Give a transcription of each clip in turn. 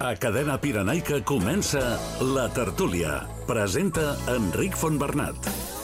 A Cadena Pirenaica comença La Tertúlia. Presenta Enric Fontbernat.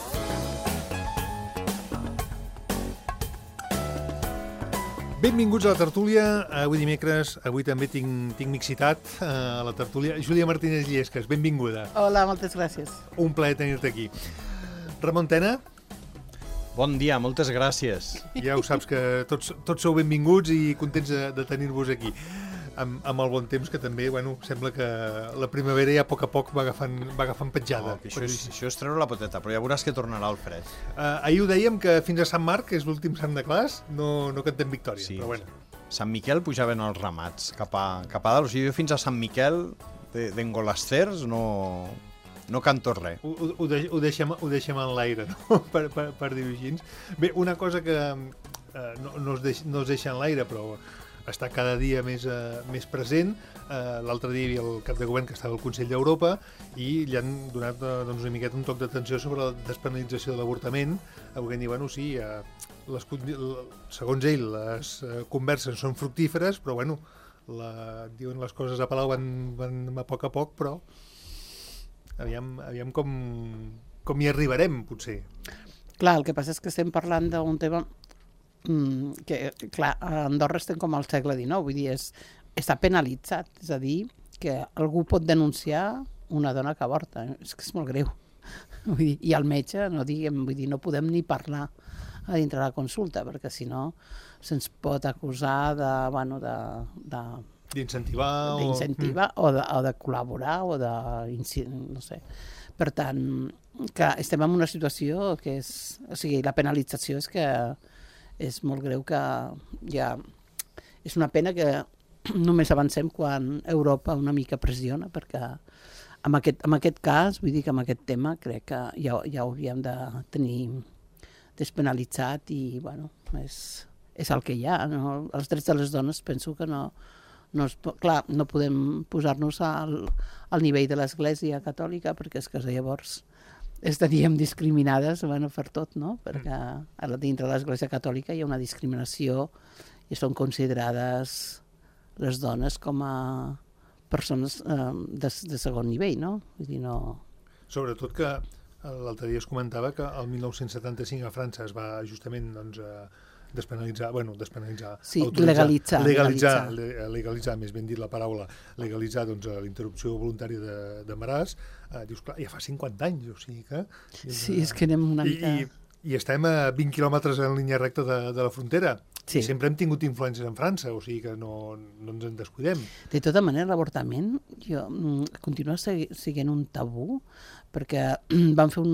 Benvinguts a La Tertúlia. Avui dimecres, avui també tinc mixitat a La Tertúlia. Júlia Martínez Lliesques, benvinguda. Hola, moltes gràcies. Un plaer tenir-te aquí. Ramon Tena. Bon dia, moltes gràcies. Ja ho saps que tots sou benvinguts i contents de tenir-vos aquí. Amb el bon temps, que també, bueno, sembla que la primavera ja a poc va agafant petjada. Això és treure la poteta, però ja veuràs que tornarà el fred. Ahir ho dèiem, que fins a Sant Marc, que és l'últim sant de clars, no cantem victòria, Sí. però bueno. Sant Miquel pujaven els ramats cap a dalt. O sigui, jo fins a Sant Miquel d'Engolasters no canto res. Ho deixem en l'aire, no? per dir-ho així. Bé, una cosa que no es deixa en l'aire, però està cada dia més present. L'altre dia hi havia el cap de govern que estava al Consell d'Europa i li han donat una miqueta un toc d'atenció sobre la despenalització de l'avortament. Avui dir, bueno, sí, segons ell, les converses són fructíferes, però bueno, diuen les coses a Palau van a poc, però aviam com hi arribarem, potser. Clar, el que passa és que estem parlant d'un tema que, clar, a Andorra estem com al segle XIX, vull dir, està penalitzat, és a dir, que algú pot denunciar una dona que avorta, és que és molt greu. Vull dir, i el metge, no podem ni parlar a dintre de la consulta, perquè si no se'ns pot acusar d'incentivar o de col·laborar o de, no sé. Per tant, que estem en una situació que és, o sigui, la penalització és que és molt greu, que ja és una pena que només avancem quan Europa una mica pressiona, perquè en aquest cas, vull dir que en aquest tema crec que ja hauríem de tenir despenalitzat i, bueno, és el que hi ha, no? Els drets de les dones penso que clar, no podem posar-nos al nivell de l'Església Catòlica, perquè és que llavors estaríem discriminades per tot, no? Perquè dintre de l'Església Catòlica hi ha una discriminació i són considerades les dones com a persones de segon nivell, no? Vull dir, no... Sobretot que l'altre dia es comentava que el 1975 a França es va justament despenalitzar, sí, legalitzar, més ben dit la paraula, legalitzar la interrupció voluntària d'embaràs. Dius, clar, ja fa 50 anys, o sigui que... Sí, és que anem una mica... I estem a 20 quilòmetres en línia recta de la frontera. Sí. I sempre hem tingut influències en França, o sigui que no ens en descuidem. De tota manera, l'avortament continua sent un tabú, perquè van fer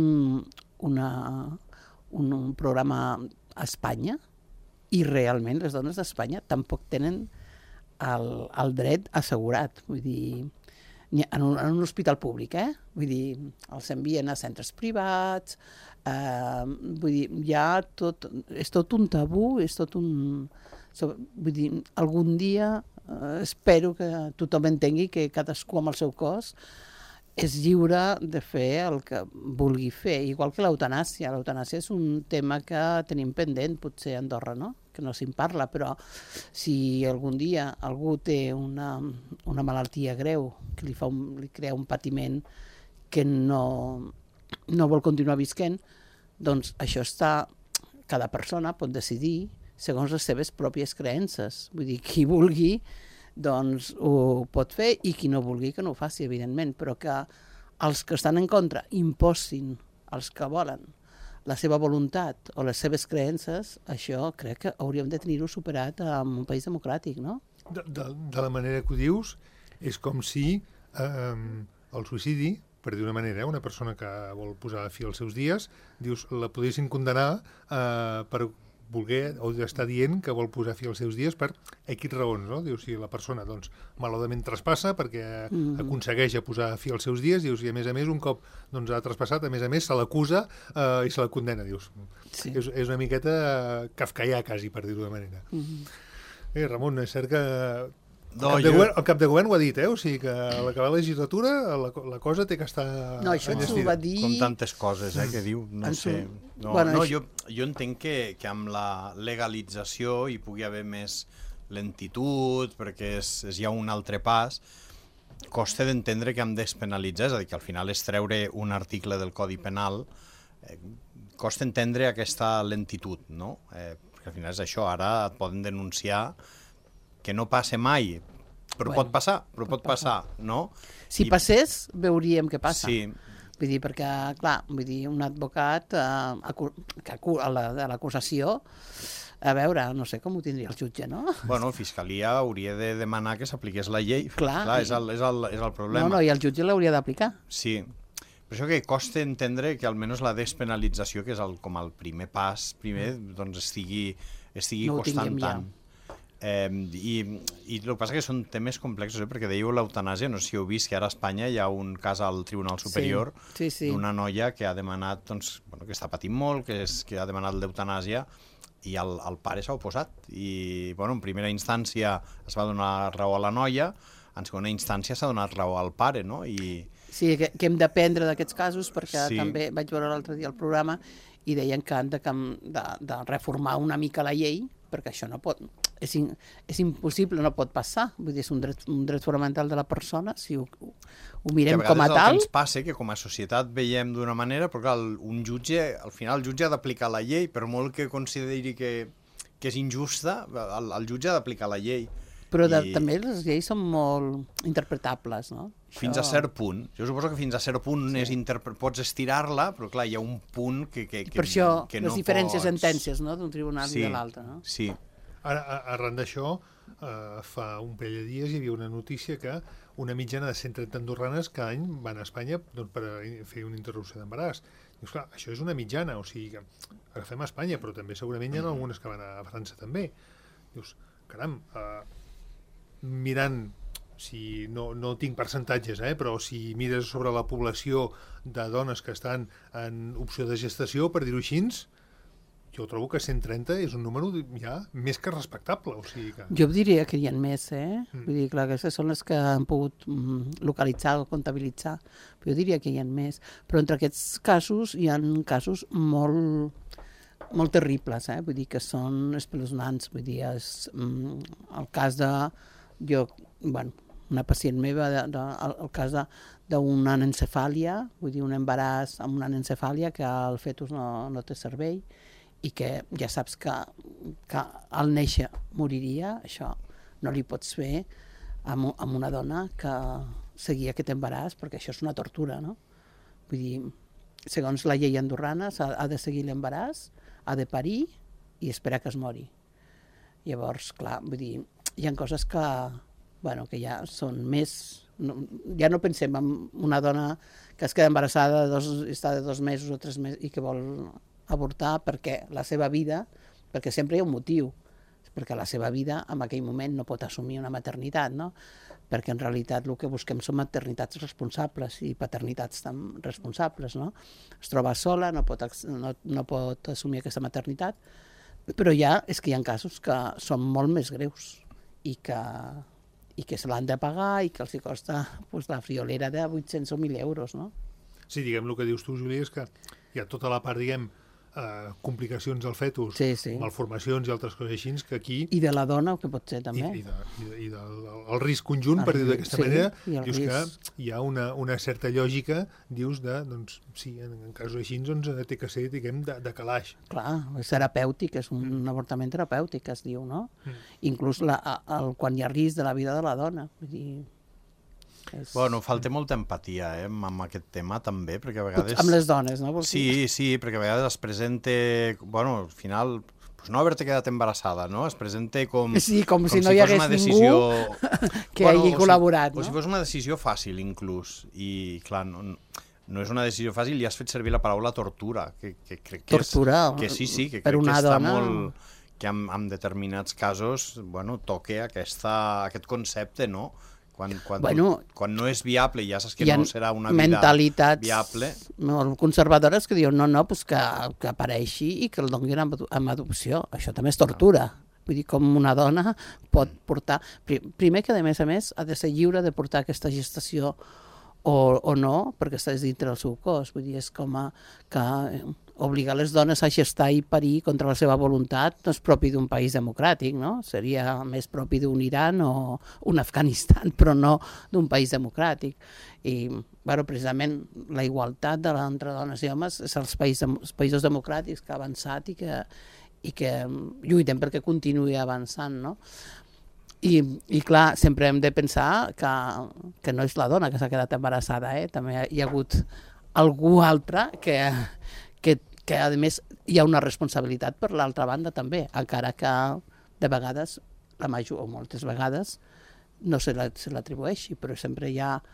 un programa a Espanya i realment les dones d'Espanya tampoc tenen el dret assegurat. Vull dir, en un hospital públic, vull dir, els envien a centres privats, vull dir, és tot un tabú, és tot un... Vull dir, algun dia espero que tothom entengui que cadascú amb el seu cos és lliure de fer el que vulgui fer, igual que l'eutanàsia. L'eutanàsia és un tema que tenim pendent, potser a Andorra, no? Que no se'n parla, però si algun dia algú té una malaltia greu que li crea un patiment que no vol continuar visquent, doncs això cada persona pot decidir segons les seves pròpies creences. Vull dir, qui vulgui doncs ho pot fer i qui no vulgui que no ho faci, evidentment, però que els que estan en contra imposin als que volen la seva voluntat o les seves creences, això crec que hauríem de tenir-ho superat en un país democràtic, no? De la manera que ho dius, és com si el suïcidi, per dir una manera, una persona que vol posar fi als seus dies, dius, la podessin condenar per voler o estar dient que vol posar fi als seus dies per X raons, no? Dius, si la persona, doncs, malauradament traspassa perquè aconsegueix posar fi als seus dies, dius, i a més, un cop ha traspassat, a més, se l'acusa i se la condena, dius. Sí. És una miqueta kafkaià, quasi, per dir-ho de manera. Ramon, és cert que el cap de govern ho ha dit, o sigui que a l'acabar la legislatura la cosa té que estar això ens ho va dir... Com tantes coses, que diu, no sé. Jo entenc que amb la legalització hi pugui haver més lentitud, perquè és ja un altre pas, costa d'entendre que hem despenalitzar, és a dir, que al final és treure un article del Codi Penal, costa entendre aquesta lentitud, no? Perquè al final és això, ara et poden denunciar que no passa mai, però pot passar, no? Si passés, veuríem què passa. Sí. Vull dir, perquè, clar, un advocat de l'acusació, a veure, no sé com ho tindria el jutge, no? Bueno, Fiscalia hauria de demanar que s'apliqués la llei. Clar. És el problema. No, i el jutge l'hauria d'aplicar. Sí. Per això que costa entendre que almenys la despenalització, que és com el primer pas, doncs estigui No ho costant tinguem ja. tant. I el que passa que són temes complexos, perquè dèieu l'eutanàsia, no sé si heu vist que ara a Espanya hi ha un cas al Tribunal Superior Sí. d'una noia que ha demanat, doncs, que està patint molt, que ha demanat l'eutanàsia, i el pare s'ha oposat. I, en primera instància es va donar raó a la noia, en segona instància s'ha donat raó al pare, no? Sí, que hem d'aprendre d'aquests casos, perquè Sí. també vaig veure l'altre dia el programa i deien que han de reformar una mica la llei, perquè això no pot... És impossible, no pot passar. Vull dir, és un dret fonamental de la persona, si ho mirem com a tal. Que a vegades tal... el que ens passa, que com a societat veiem d'una manera, però clar, un jutge, al final el jutge ha d'aplicar la llei, per molt que consideri que és injusta, el jutge ha d'aplicar la llei. Però també les lleis són molt interpretables, no? Fins a cert punt. Jo suposo que fins a cert punt pots estirar-la, però clar, hi ha un punt que Per això, que les no diferents pots... sentències, no?, d'un tribunal i de l'altre, no? Sí. Ara, arran d'això, fa un parell de dies hi havia una notícia que una mitjana de 130 andorranes cada any van a Espanya per fer una interrupció d'embaràs. Dius, clar, això és una mitjana, o sigui que agafem a Espanya, però també segurament hi ha algunes que van a França també. Dius, caram, mirant, si no tinc percentatges, però si mires sobre la població de dones que estan en opció de gestació, per dir-ho així, jo trobo que 130 és un número ja més que respectable. O sigui que... Jo diria que hi ha més, Vull dir, clar, aquestes són les que han pogut localitzar o comptabilitzar, però jo diria que hi ha més. Però entre aquests casos hi ha casos molt terribles, vull dir que són espeluznants. Vull dir, el cas de... una pacient meva, el cas d'una anencefàlia, vull dir, un embaràs amb una anencefàlia que el fetus no té cervell, i que ja saps que al néixer moriria, això no li pots fer amb una dona que seguia aquest embaràs, perquè això és una tortura, no? Vull dir, segons la llei andorrana, ha de seguir l'embaràs, ha de parir i esperar que es mori. Llavors, clar, vull dir, hi ha coses que ja són més... Ja no pensem en una dona que es queda embarassada, està de 2 mesos o 3 mesos i que vol avortar perquè la seva vida, perquè sempre hi ha un motiu, perquè la seva vida en aquell moment no pot assumir una maternitat, no? Perquè en realitat el que busquem són maternitats responsables i paternitats tan responsables, no? Es troba sola, no pot assumir aquesta maternitat, però és que hi ha casos que són molt més greus i que se l'han de pagar i que els costa la friolera de 800 o 1.000 euros, no? Sí, diguem, el que dius tu, Júlia, és que hi ha tota la part, diguem, complicacions al fetus, malformacions i altres coses així, que aquí... I de la dona, que pot ser també. I del risc conjunt, per dir-ho d'aquesta manera, dius que hi ha una certa lògica, dius, doncs, sí, en casos així, doncs, té que ser, diguem, de calaix. Clar, és terapèutic, és un avortament terapèutic, es diu, no? Inclús quan hi ha risc de la vida de la dona, vull dir... Bueno, falta molta empatia amb aquest tema també, perquè a vegades... Amb les dones, no? Sí, perquè a vegades es presenta... Bueno, al final, no haver-te quedat embarassada, no? Es presenta com... Sí, com si no hi hagués ningú que hagi col·laborat, no? O si fos una decisió fàcil, inclús. I, clar, no és una decisió fàcil i has fet servir la paraula tortura, que crec que tortura? Que sí, que per crec una que està dona... molt... Que en determinats casos, toque aquest concepte, no? Quan no és viable i ja saps que no serà una vida viable... Mentalitats conservadores que diuen pues que apareixi i que el donin amb adopció. Això també és tortura. Vull dir, com una dona pot portar... Primer que, a més, ha de ser lliure de portar aquesta gestació o no, perquè estàs dintre del seu cos. Vull dir, és com que obligar les dones a gestar i parir contra la seva voluntat no és propi d'un país democràtic, no? Seria més propi d'un Iran o un Afganistan, però no d'un país democràtic. I, bueno, precisament, la igualtat entre dones i homes és els països democràtics que ha avançat i que lluiten perquè continuï avançant, no? I clar, sempre hem de pensar que no és la dona que s'ha quedat embarassada, també hi ha hagut algú altre que a més hi ha una responsabilitat per l'altra banda també, encara que de vegades, o moltes vegades, no se l'atribueixi, però sempre hi ha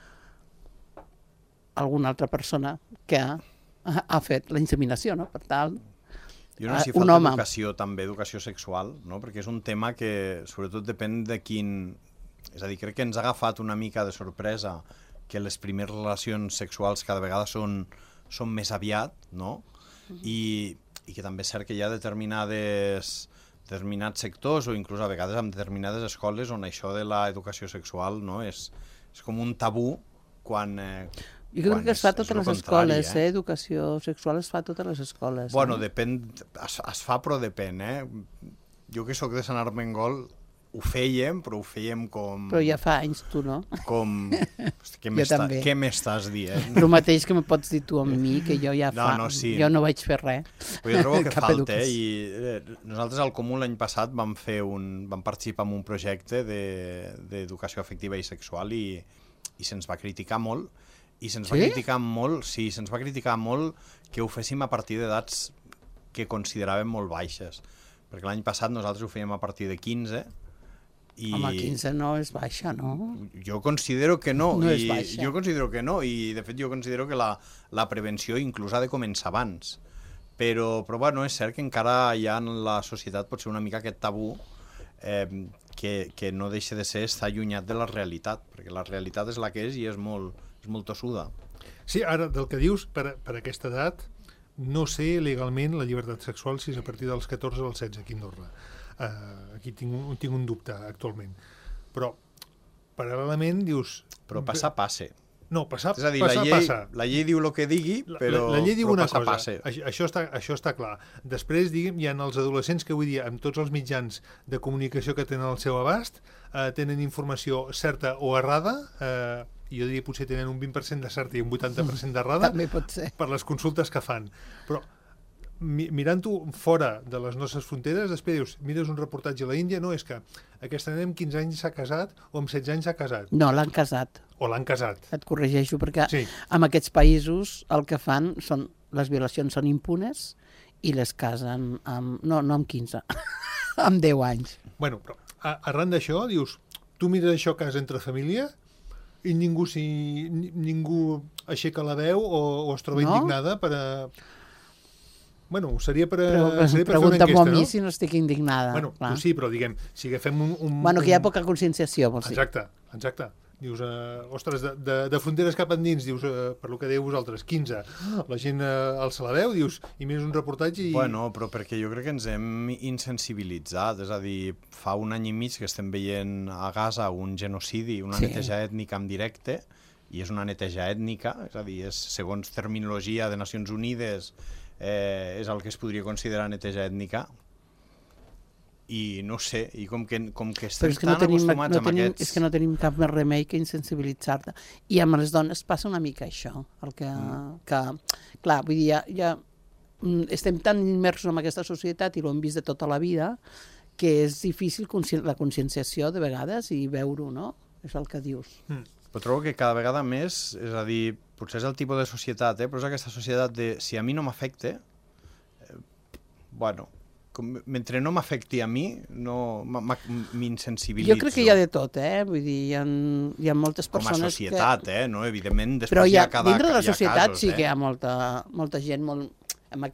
alguna altra persona que ha fet la inseminació, no? Per tant, jo no sé si falta educació també, educació sexual, no? Perquè és un tema que sobretot depèn de quin... És a dir, crec que ens ha agafat una mica de sorpresa que les primeres relacions sexuals cada vegada són més aviat, no? I que també és cert que hi ha determinats sectors o inclús a vegades en determinades escoles on això de l'educació sexual, no? És com un tabú quan... Jo crec que es fa a totes les escoles, educació sexual es fa a totes les escoles. Bueno, depèn, es fa però depèn, Jo que sóc de Sant Armengol ho fèiem, però ho fèiem com... Però ja fa anys tu, no? Com... Què m'estàs dient? Però mateix que me pots dir tu amb mi, que jo ja sí. Jo no vaig fer res. Però jo trobo que falta, i nosaltres al Comú l'any passat vam participar en un projecte d'educació afectiva i sexual i se'ns va criticar molt. I se'ns va criticar molt, se'ns va criticar molt que ho féssim a partir d'edats que consideràvem molt baixes. Perquè l'any passat nosaltres ho fèiem a partir de 15. Home, 15 no és baixa, no? Jo considero que no. No és baixa. Jo considero que no, i de fet jo considero que la prevenció inclús ha de començar abans. Però bueno, és cert que encara hi ha en la societat potser una mica aquest tabú que no deixa de ser estar allunyat de la realitat, perquè la realitat és la que és i és molt tossuda. Sí, ara, del que dius, per aquesta edat, no sé legalment la llibertat sexual si és a partir dels 14 o els 16 aquí a Andorra. Aquí tinc un dubte actualment. Però, paral·lelament, dius... Però passe. No, passa. És a dir, la llei diu el que digui, però la llei diu una cosa, passe. Això està clar. Després, diguem, hi ha els adolescents que avui dia, amb tots els mitjans de comunicació que tenen al seu abast, tenen informació certa o errada, jo diria potser tenen un 20% de certa i un 80% d'errada per les consultes que fan. Però mirant-ho fora de les nostres fronteres, després dius, mires un reportatge a la Índia, no, és que aquesta nena amb 15 anys s'ha casat o amb 16 anys s'ha casat. No, l'han casat. O l'han casat. Et corregeixo, perquè en aquests països el que fan són, les violacions són impunes i les casen no amb 15, amb 10 anys. Bueno, però arran d'això, dius, tu mires això a casa entre família i ningú aixeca la veu o es troba indignada per a... Bueno, seria per fer una enquesta, no? Pregunta-m'ho a mi si no estic indignada. Bueno, tu sí, però diguem, si agafem Bueno, que hi ha poca conscienciació, vols dir. Exacte. Dius, ostres, de fronteres cap endins, dius, per lo que dèieu vosaltres, 15. La gent alça la veu, dius, i mires un reportatge i... Bueno, però perquè jo crec que ens hem insensibilitzat, és a dir, fa un any i mig que estem veient a Gaza un genocidi, una neteja ètnica en directe, i és una neteja ètnica, és a dir, segons terminologia de Nacions Unides, és el que es podria considerar neteja ètnica, i no sé, i com que estem tan acostumats amb aquests... És que no tenim cap més remei que insensibilitzar-te. I amb les dones passa una mica això, clar, vull dir, ja estem tan immersos en aquesta societat i ho hem vist de tota la vida que és difícil la conscienciació de vegades i veure-ho, no? És el que dius. Però trobo que cada vegada més, és a dir, potser és el tipus de societat, però és aquesta societat de si a mi no m'afecta, bueno, mentre no m'afecti a mi, no m'insensibilitzo. Jo crec que hi ha de tot, vull dir, hi ha moltes persones com a societat, no? Evidentment, després però hi ha cada dintre de la societat casos, sí que hi ha molta gent amb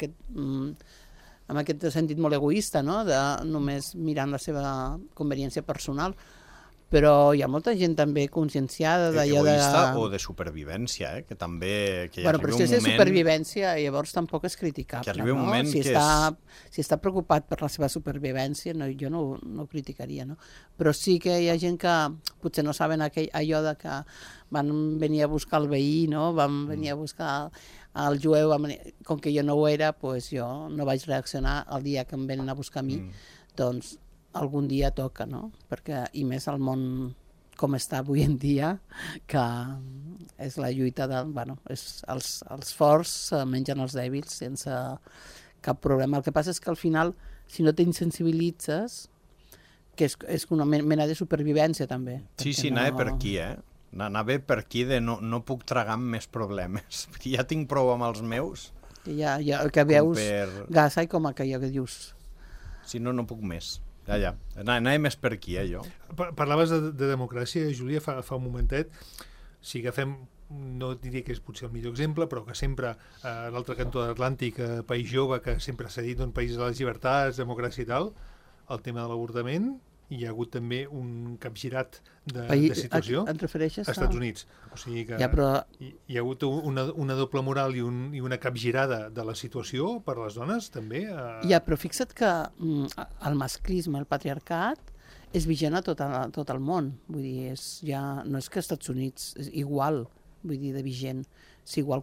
aquest sentit molt egoista, no? De només mirant la seva conveniència personal, però hi ha molta gent també conscienciada d'allò de... Egoista o de supervivència, que també... Que Bueno, però si és de supervivència, llavors tampoc és criticable, que arribi un no? moment Si que si està preocupat per la seva supervivència, jo no ho criticaria, no? Però sí que hi ha gent que potser no saben allò de que van venir a buscar el veí, no? Van venir a buscar el jueu, com que jo no ho era, doncs jo no vaig reaccionar el dia que em venen a buscar a mi, doncs algun dia toca, no? Perquè, i més al món com està avui en dia, que és la lluita de... Bueno, els forts mengen els dèbils sense cap problema. El que passa és que al final, si no t'insensibilitzes, que és una mena de supervivència també. Sí, anava per aquí, Anava per aquí de no puc tragar amb més problemes. Ja tinc prou amb els meus. Que veus gasa i com aquella que dius... Si no puc més. Ja. Anava més per aquí, jo. Parlaves de democràcia, Júlia, fa un momentet. Si agafem, no diria que és potser el millor exemple, però que sempre a l'altre cantó de l'Atlàntic, país jove, que sempre s'ha dit un país de les llibertats, democràcia i tal, el tema de l'avortament, hi ha hagut també un capgirat de situació et refereixes als Estats Units. O sigui que però... hi ha hagut una doble moral i una capgirada de la situació per a les dones, també. Però fixa't que el masclisme, el patriarcat, és vigent a tot el món. Vull dir, no és que als Estats Units és igual, vull dir, de vigent. És igual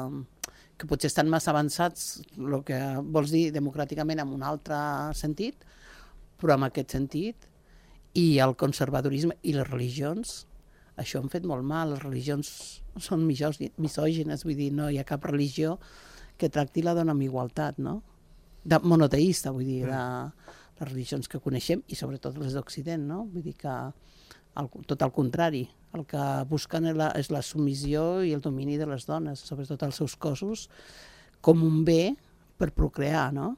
que potser estan massa avançats, el que vols dir democràticament en un altre sentit, però en aquest sentit, i el conservadorisme i les religions, això han fet molt mal. Les religions són misògines, vull dir, no hi ha cap religió que tracti la dona amb igualtat, no? Monoteista, vull dir, de les religions que coneixem, i sobretot les d'Occident, no? Vull dir que tot el contrari, el que busquen és la submissió i el domini de les dones, sobretot els seus cossos, com un bé per procrear, no?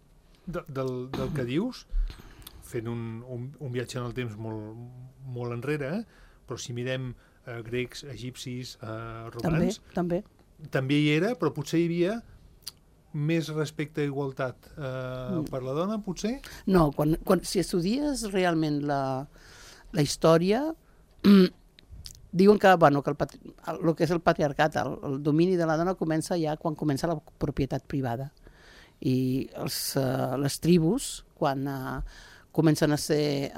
Del que dius, fent un viatge en el temps molt enrere, però si mirem grecs, egipcis, romans... També hi era, però potser hi havia més respecte a igualtat per la dona, potser? No, si estudies realment la història, diuen que el que és el patriarcat, el domini de la dona comença ja quan comença la propietat privada. I les tribus, quan comencen a ser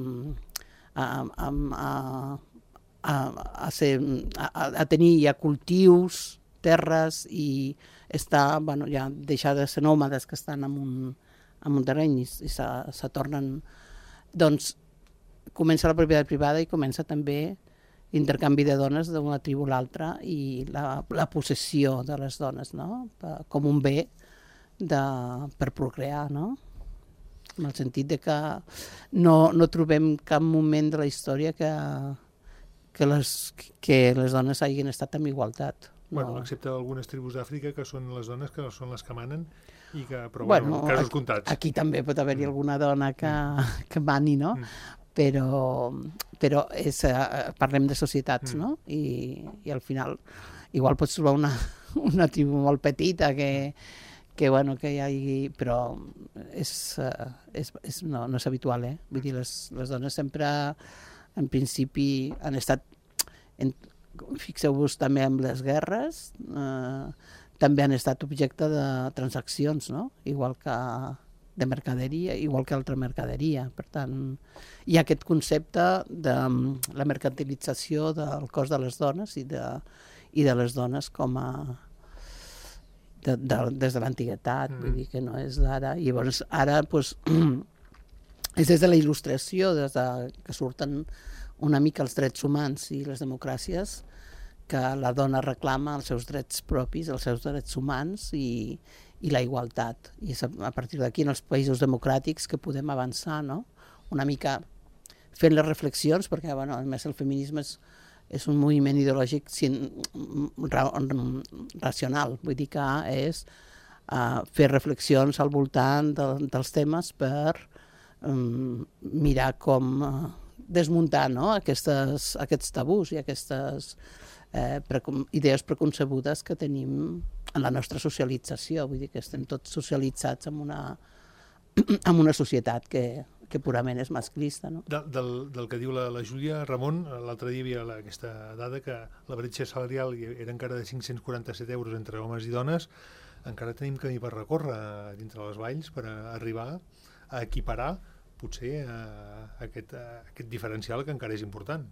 a tenir ja cultius, terres i ja deixar de ser nòmades que estan en un terreny i se tornen, doncs comença la propietat privada i comença també l'intercanvi de dones d'una tribu a l'altra i la possessió de les dones, no? Com un bé per procrear, no? En el sentit de que no trobem cap moment de la història que les dones hagin estat en igualtat. Bueno, excepte algunes tribus d'Àfrica que són les dones que són les que manen i que, però casos comptats. Aquí també pot haver-hi alguna dona que mani, no? Però parlem de societats, no? I al final igual pots trobar una tribu molt petita que hi hagi... Però no és habitual, eh? Vull dir, les dones sempre, en principi, han estat... Fixeu-vos també amb les guerres, també han estat objecte de transaccions, no? Igual que de mercaderia, igual que altra mercaderia. Per tant, hi ha aquest concepte de la mercantilització del cos de les dones i de les dones com a... des de l'antiguitat, vull dir que no és d'ara. I llavors ara és des de la il·lustració, des que surten una mica els drets humans i les democràcies, que la dona reclama els seus drets propis, els seus drets humans i la igualtat. I és a partir d'aquí, en els països democràtics, que podem avançar, no? Una mica fent les reflexions, perquè a més el feminisme és un moviment ideològic racional, vull dir que és fer reflexions al voltant dels temes per mirar com desmuntar, no? Aquests tabús i aquestes idees preconcebudes que tenim en la nostra socialització, vull dir que estem tots socialitzats en una societat que que purament és masclista, no? Del que diu la Júlia, Ramon, l'altre dia hi havia aquesta dada que la bretxa salarial era encara de 547 euros entre homes i dones. Encara tenim camí per recórrer dintre les valls per arribar a equiparar potser aquest diferencial que encara és important.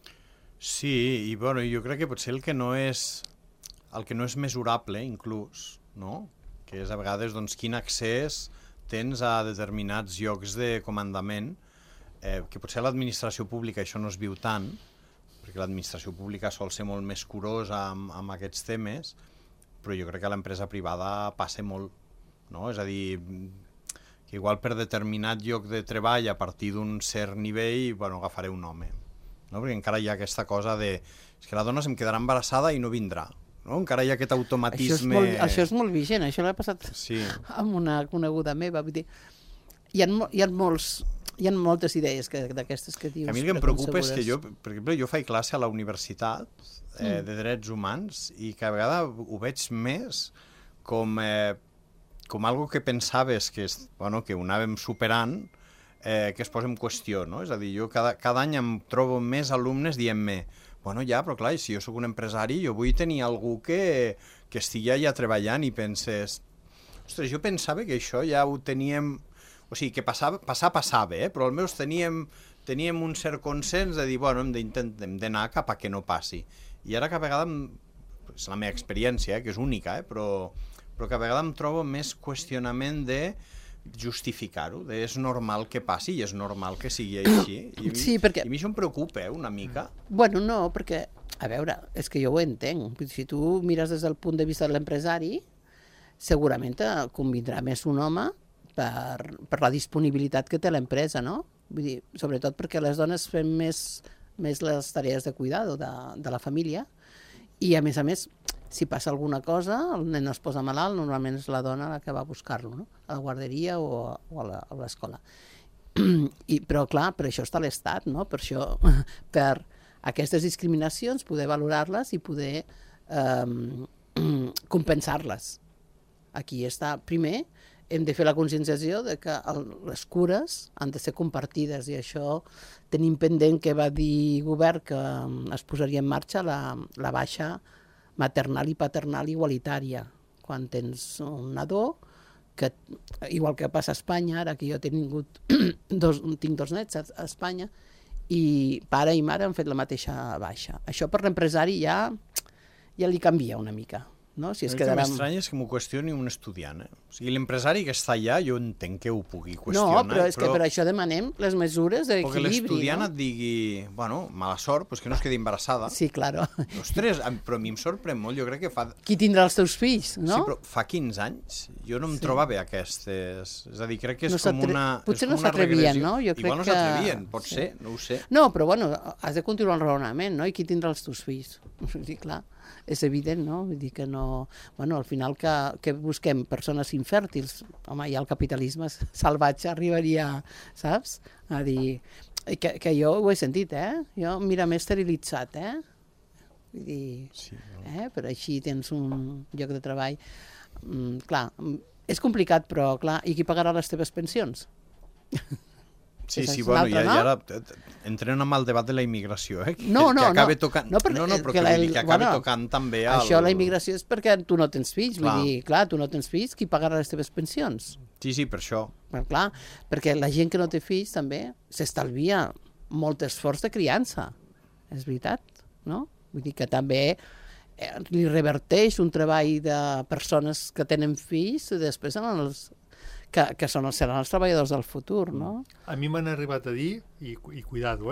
Sí, i bueno, jo crec que potser el que no és mesurable, inclús, no? Que és a vegades doncs, quin accés tens a determinats llocs de comandament, que potser a l'administració pública això no es viu tant, perquè l'administració pública sol ser molt més curosa amb aquests temes, però jo crec que a l'empresa privada passa molt, no? És a dir, que igual per determinat lloc de treball a partir d'un cert nivell, bueno, agafaré un home, no? Perquè encara hi ha aquesta cosa de és que la dona se'm quedarà embarassada i no vindrà, no? Encara hi ha aquest automatisme... Això és molt vigent, això l'ha passat amb una coneguda meva, vull dir, hi ha moltes idees d'aquestes que dius. A mi el que em preocupa és que jo, per exemple, jo faig classe a la universitat de drets humans i cada vegada ho veig més com algo que pensaves que ho anàvem superant, que es posa en qüestió, no? És a dir, jo cada any em trobo més alumnes dient-me bueno, ja, però clar, si jo sóc un empresari, jo vull tenir algú que estigui allà treballant i penses... Ostres, jo pensava que això ja ho teníem... O sigui, que passava, però almenys teníem un cert consens de dir, bueno, hem d'anar cap a que no passi. I ara cada vegada, és la meva experiència, que és única, però cada vegada em trobo més qüestionament de justificar-ho, és normal que passi i és normal que sigui així. I a mi això em preocupa una mica. Bueno, no, perquè, a veure, és que jo ho entenc. Si tu mires des del punt de vista de l'empresari, segurament convindrà més un home per la disponibilitat que té l'empresa, no? Vull dir, sobretot perquè les dones fem més les tarees de cuidado de la família i, a més, si passa alguna cosa, el nen es posa malalt, normalment és la dona la que va a buscar-lo, no? A la guarderia o a l'escola. Però, clar, per això està l'Estat, no? Per això, per aquestes discriminacions, poder valorar-les i poder compensar-les. Aquí està, primer, hem de fer la conscienciació de que les cures han de ser compartides i això tenim pendent que va dir govern que es posaria en marxa la baixa maternal i paternal igualitària. Quan tens un nadó, que, igual que passa a Espanya, ara que jo tinc dos nets a Espanya, i pare i mare han fet la mateixa baixa. Això per l'empresari ja li canvia una mica. No? Si el que m'estranya és que m'ho qüestioni un estudiant. O sigui, l'empresari que està allà, jo entenc que ho pugui qüestionar. No, però és que per això demanem les mesures d'equilibri. Perquè l'estudiant et digui, bueno, mala sort, pues que no es quedi embarassada. Sí, claro. Ostres, però a mi em sorprèn molt, jo crec que fa... Qui tindrà els teus fills, no? Sí, però fa 15 anys jo no em trobava aquestes... És a dir, crec que és com una... Potser no s'atrevien, no? Igual no s'atrevien, pot ser, no ho sé. No, però bueno, has de continuar el raonament, no? I qui tindrà els teus fills? Sí, clar. És evident, no? Vull dir que no... Bueno, al final que busquem persones infèrtils, home, ja el capitalisme salvatge arribaria, saps? A dir, que jo ho he sentit, Jo, mira, m'he esterilitzat, Vull dir, sí, no? Però així tens un lloc de treball. Clar, és complicat, però clar, i qui pagarà les teves pensions? Sí, bueno, i ara entrem amb el debat de la immigració, No, que acaba tocant... però que acaba tocant també el... Això, la immigració és perquè tu no tens fills, vull dir, clar, tu no tens fills, qui pagarà les teves pensions? Sí, per això. Clar, perquè la gent que no té fills també s'estalvia molt esforç de criança, és veritat, no? Vull dir que també li reverteix un treball de persones que tenen fills i després seran els treballadors del futur, no? A mi m'han arribat a dir, i cuidado,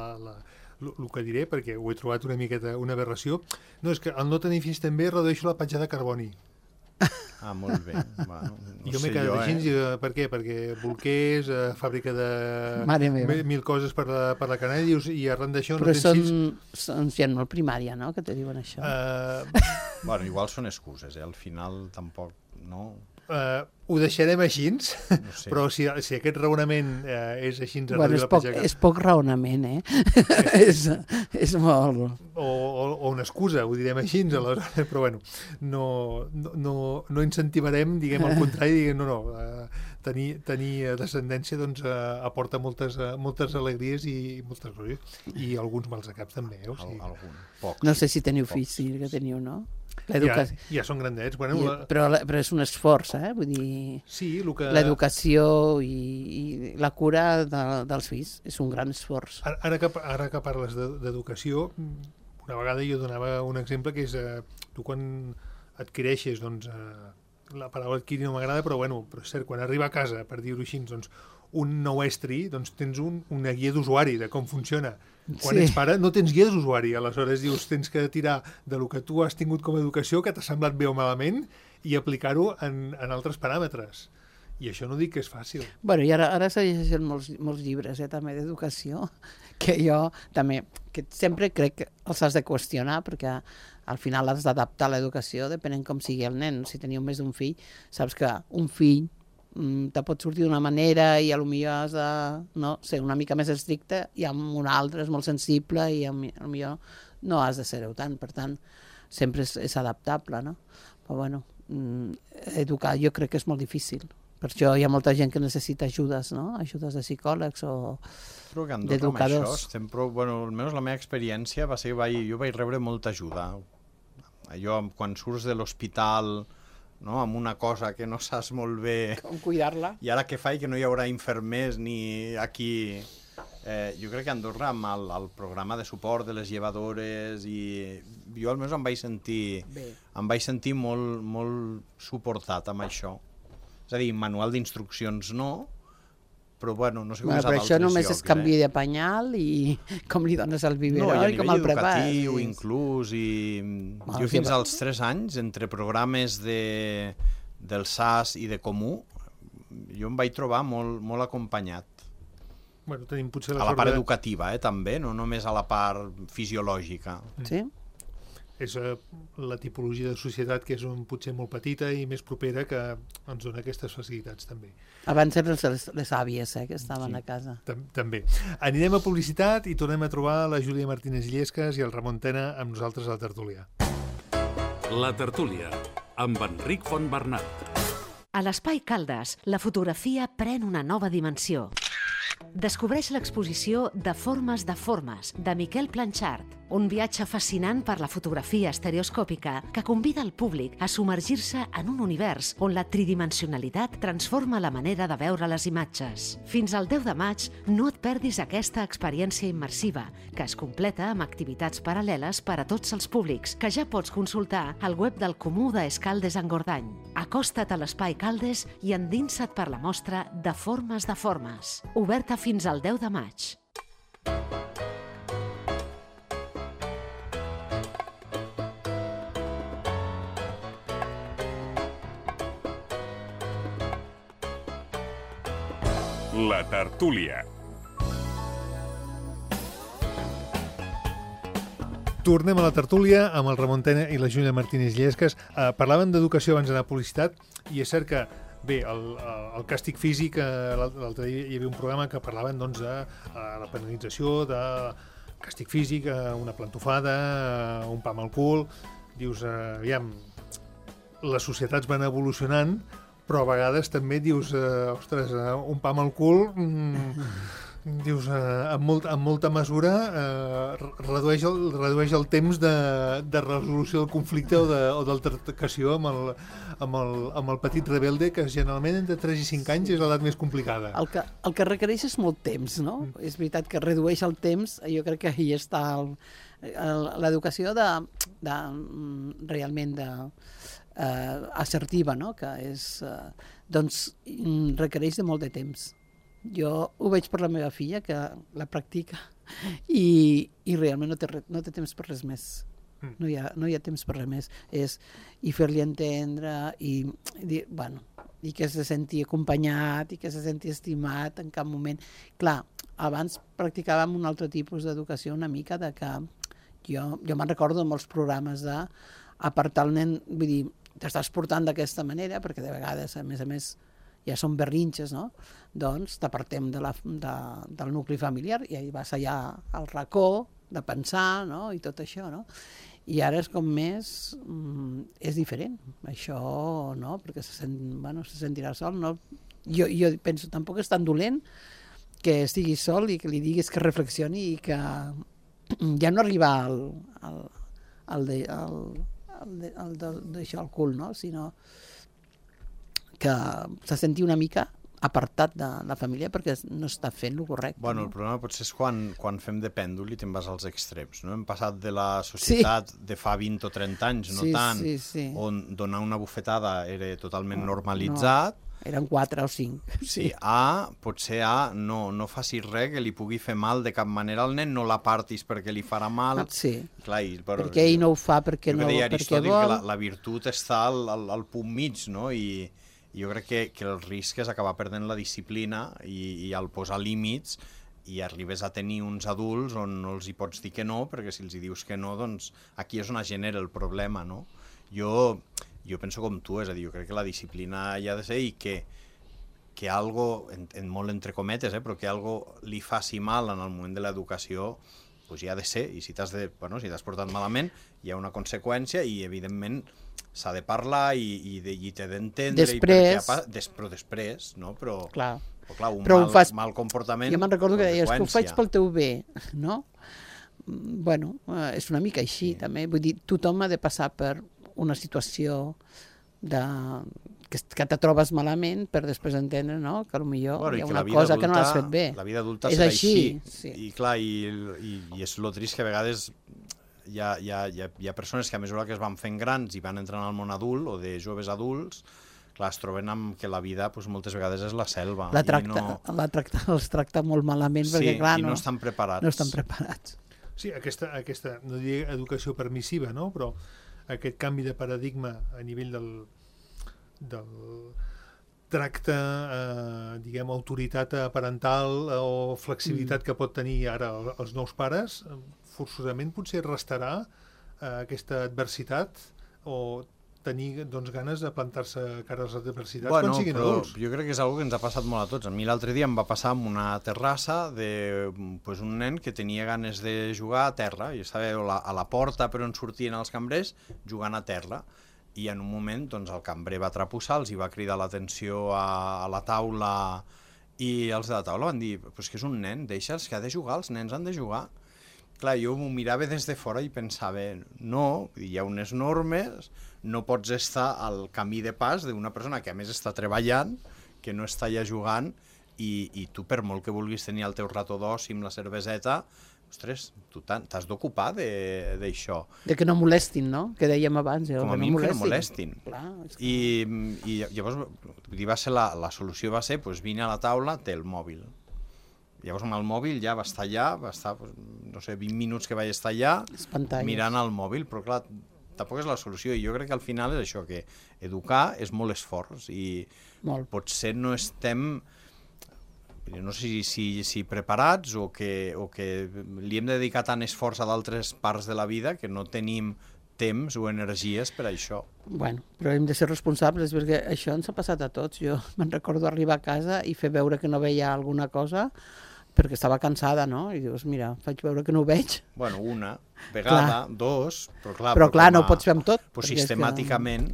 el que diré, perquè ho he trobat una miqueta una aberració, no, és que al no tenir fills també redueixo la petjada de carboni. Ah, molt bé. Bueno, no jo m'he quedat així, per què? Perquè bolquers, fàbrica de 1.000 coses per la canalla, i arran d'això no tens fills... Però són gent molt primària, no?, que te diuen això. Bueno, igual són excuses, al final tampoc, no... Ho deixarem així, no sé. Però si aquest raonament és així... Bueno, és poc raonament, és molt... O una excusa, ho direm així, aleshores, però bueno, no incentivarem, diguem, al contrari, diguem, no, tenir descendència doncs, aporta moltes alegries i moltes glòries. I alguns mals de caps també, o sigui. Algun, pocs. No sé si teniu fills, sí que teniu, no? Ja són grandets. Bueno, però és un esforç, vull dir... Sí, l'educació i la cura dels fills és un gran esforç. Ara que parles d'educació, una vegada jo donava un exemple que és tu quan adquireixes, doncs, la paraula adquirir no m'agrada, però és cert, quan arriba a casa, per dir-ho així, doncs, un nou estri, doncs tens una guia d'usuari de com funciona. Quan ets pare no tens guia d'usuari, aleshores dius tens que tirar de lo que tu has tingut com a educació, que t'ha semblat bé o malament, i aplicar-ho en altres paràmetres. I això no dic que és fàcil. Bueno, i ara se llegeixen molts llibres, també d'educació, que jo també, que sempre crec que els has de qüestionar, perquè al final has d'adaptar l'educació depenent com sigui el nen. Si teniu més d'un fill, saps que un fill te pot sortir d'una manera i potser has de ser una mica més estricte i amb un altre és molt sensible i potser no has de ser-ho tant. Per tant, sempre és adaptable, no? Però bueno, educar jo crec que és molt difícil. Per això hi ha molta gent que necessita ajudes, no? Ajudes de psicòlegs o d'educadors. Almenys la meva experiència va ser que jo vaig rebre molta ajuda. Allò, quan surts de l'hospital, no, amb una cosa que no saps molt bé... Com cuidar-la. I ara què faig? Que no hi haurà infermers ni aquí... jo crec que a Andorra, amb el programa de suport de les llevadores, i jo almenys em vaig sentir molt suportat amb això. És a dir, manual d'instruccions no, però no sé com és a d'altres llocs. Això només és canvi de penyal i com li dones el biberó i com el prepares. No, i a nivell educatiu inclús, i jo fins als 3 anys, entre programes del SAS i de Comú, jo em vaig trobar molt acompanyat. Tenim potser a la part educativa, també, no només a la part fisiològica. Sí? És la tipologia de societat que és potser molt petita i més propera que ens dona aquestes facilitats també. Abans eren les àvies que estaven a casa. També. Anirem a publicitat i tornem a trobar la Júlia Martínez Illescas i el Ramon Tena amb nosaltres a la tertúlia. La tertúlia, amb Enric Fontbernat. A l'Espai Caldes, la fotografia pren una nova dimensió. Descobreix l'exposició De formes, de Miquel Planchart, un viatge fascinant per la fotografia estereoscòpica que convida el públic a submergir-se en un univers on la tridimensionalitat transforma la manera de veure les imatges. Fins al 10 de maig no et perdis aquesta experiència immersiva, que es completa amb activitats paral·leles per a tots els públics, que ja pots consultar al web del Comú d'Escaldes-Engordany. Acosta't a l'Espai Caldes i endinsa't per la mostra De formes, oberta fins al 10 de maig. La tertúlia. Tornem a la tertúlia amb el Ramon Tena i la Júlia Martínez Illescas. Parlàvem d'educació abans d'anar a publicitat i és cert que el càstig físic, l'altre dia hi havia un programa que parlaven de la penalització de càstig físic, una plantofada, un pam al cul. Dius, aviam, les societats van evolucionant, però a vegades també dius, ostres, un pam al cul, dius, amb molta mesura redueix el temps de resolució del conflicte o d'altercació amb el petit rebelde, que generalment entre 3 i 5 anys és l'edat més complicada. El que requereix és molt temps, no? És veritat que redueix el temps, jo crec que hi està l'educació realment assertiva, no? Que és, doncs, requereix de molt de temps. Jo ho veig per la meva filla, que la practica, i realment no té temps per res més. No hi ha temps per res més. I fer-li entendre i que se senti acompanyat i que se senti estimat en cap moment. Clar, abans practicàvem un altre tipus d'educació, una mica de que jo me'n recordo de molts programes d'apartar el nen, vull dir, t'estàs portant d'aquesta manera, perquè de vegades, a més, ja són berrinxes, no? Doncs t'apartem del nucli familiar i vas allà al racó de pensar, no? I tot això, no? I ara és com més... és diferent. Això, no? Perquè se sentirà sol, no? jo penso, tampoc és tan dolent que estigui sol i que li diguis que reflexioni i que ja no arriba d'això al cul, no? Sinó que se senti una mica apartat de la família perquè no està fent el correcte. Bueno, no? el problema potser és quan fem de pèndol i te'n vas als extrems, no? Hem passat de la societat de fa 20 o 30 anys, no tant, on donar una bufetada era totalment normalitzat. No. Eren 4 o 5. Sí, potser no facis res que li pugui fer mal de cap manera al nen, no l'apartis perquè li farà mal. Sí, clar, però, perquè ell no ho fa perquè no deia perquè Aristòtil vol. que la virtut està al punt mig, no? I jo crec que el risc és acabar perdent la disciplina i al posar límits i arribes a tenir uns adults on no els hi pots dir que no, perquè si els hi dius que no, doncs aquí és on es genera el problema, no? Jo penso com tu, és a dir, jo crec que la disciplina hi ha de ser i que algo, en molt entre cometes, però que algo li faci mal en el moment de l'educació, doncs hi ha de ser, i si t'has portat malament, hi ha una conseqüència i, evidentment, s'ha de parlar i t'he d'entendre. Però després, no? Però mal comportament... Jo me'n recordo que deies que ho faig pel teu bé, no? Bueno, és una mica així, també. Vull dir, tothom ha de passar per una situació que te trobes malament per després entendre, no? Que potser hi ha una cosa que no l'has fet bé. La vida adulta és serà així. Sí. I clar, i és lo trist que a vegades hi ha persones que a mesura que es van fent grans i van entrant al món adult o de joves adults, clar, es troben amb que la vida moltes vegades és la selva. Els tracta molt malament perquè, clar, no estan preparats. No estan preparats. Sí, aquesta no diria educació permissiva, no? Però aquest canvi de paradigma a nivell del tracte, diguem, autoritat parental o flexibilitat que pot tenir ara els nous pares, forçosament potser restarà aquesta adversitat o tenir ganes de plantar-se cara a les adversitats quan siguin adults. Jo crec que és una cosa que ens ha passat molt a tots. A mi l'altre dia em va passar amb una terrassa d'un nen que tenia ganes de jugar a terra i estava a la porta per on sortien els cambrers jugant a terra. I en un moment el cambrer va trapussar, els hi va cridar l'atenció a la taula i els de la taula van dir que és un nen, deixa'ls que ha de jugar, els nens han de jugar. Clar, jo m'ho mirava des de fora i pensava, no, hi ha unes normes, no pots estar al camí de pas d'una persona que a més està treballant, que no està allà jugant, i tu per molt que vulguis tenir el teu rato d'oci amb la cerveseta, ostres, tu t'has d'ocupar d'això. De que no molestin, no? Que dèiem abans. Com a mínim que no molestin. Clar, I llavors la solució va ser, vine a la taula, té el mòbil. Llavors amb el mòbil ja va estar allà, va estar, no sé, 20 minuts que vaig estar allà mirant el mòbil, però clar, tampoc és la solució i jo crec que al final és això, que educar és molt esforç i potser no estem, no sé si preparats o que li hem de dedicar tant esforç a d'altres parts de la vida que no tenim temps o energies per a això. Bueno, però hem de ser responsables perquè això ens ha passat a tots. Jo me'n recordo arribar a casa i fer veure que no veia alguna cosa perquè estava cansada, no? I dius, mira, faig veure que no ho veig. Bueno, una vegada, dos, però clar, no ho pots fer amb tot. Però sistemàticament...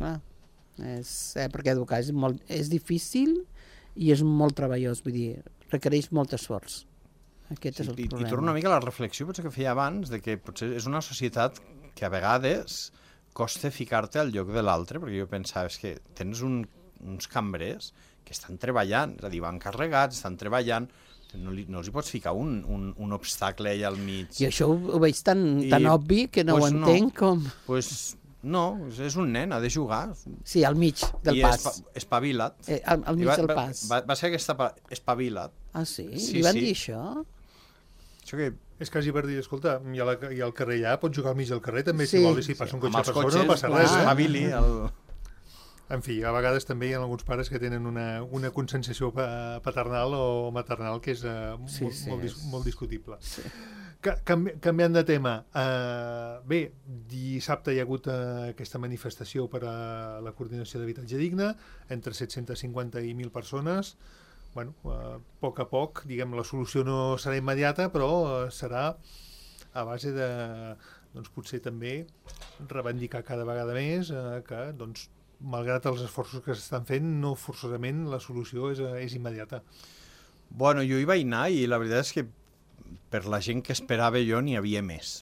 Perquè educar és difícil i és molt treballós, vull dir, requereix molt esforç. Aquest és el problema. I torno una mica a la reflexió potser que feia abans, de que potser és una societat que a vegades costa ficar-te al lloc de l'altre, perquè jo pensava, és que tens uns cambrers que estan treballant, és a dir, van carregats, estan treballant, no els hi pots ficar un obstacle allà al mig. I això ho veig tan obvi que no ho entenc com... No, és un nen, ha de jugar. Sí, al mig del pas. I espavila't. Al mig del pas. Va ser aquesta espavila't. Ah, sí? Li van dir això? Això que... És quasi per dir, escolta, hi ha el carrer allà, pots jugar al mig del carrer també, si vol, i si passa un cotxe per sobre no passa res. Espavili. En fi, a vegades també hi ha alguns pares que tenen una conscienciació paternal o maternal que és molt discutible. Sí. Canviant de tema, bé, dissabte hi ha hagut aquesta manifestació per a la coordinació d'habitatge digne, entre 750 i 1.000 persones. Bueno, a poc, diguem, la solució no serà immediata, però serà a base de, potser també reivindicar cada vegada més que, malgrat els esforços que s'estan fent, no forçosament la solució és immediata. Bueno, jo hi vaig anar i la veritat és que per la gent que esperava jo n'hi havia més.